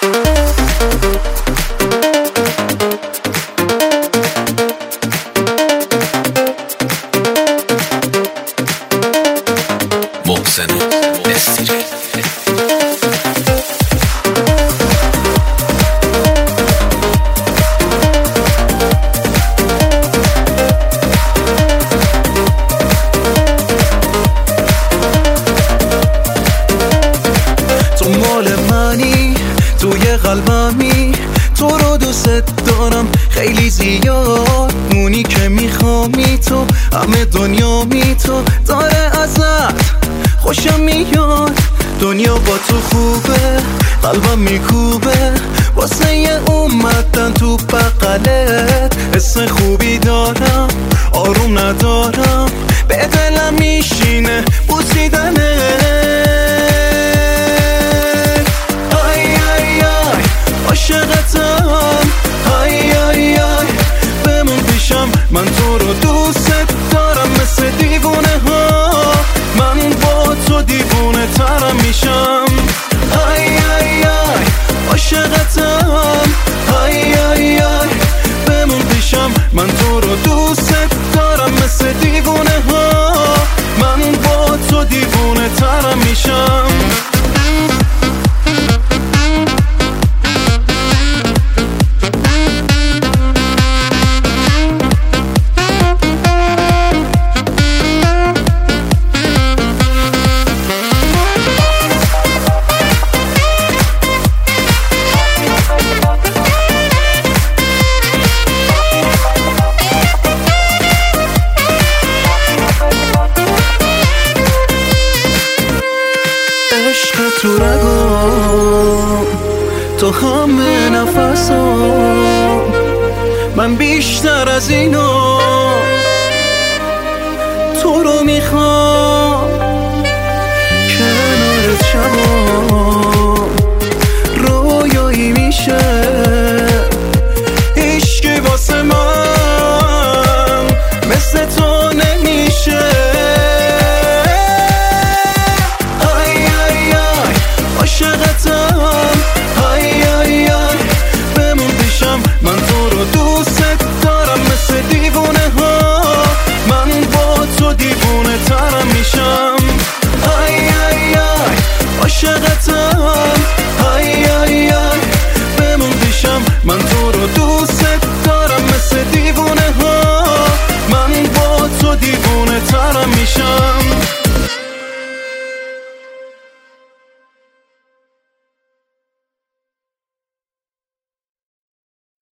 محسن استیری. تو مال منی، توی قلبمی، تو رو دوست دارم خیلی زیاد. مونی که میخوامی تو، همه دنیامی تو، داره ازت خوشم میاد. دنیا با تو خوبه، قلبم میکوبه واسه اومدن تو بغلت. حس خوبی دارم، آروم ندارم، به دلم میشینه بوسیدنه. عاشقتم، های های های بمون پیشم، من تو رو دوست دارم مثل دیوونه ها. من با تو دیوونه ترم میشم. های های های عاشقتم، های های های بمون پیشم، من تو رو دوست دارم مثل دیوونه ها. من با تو دیوونه ترم میشم. عشق تو رگام، تو همه نفسام، من بیشتر از اینا تو رو میخوام.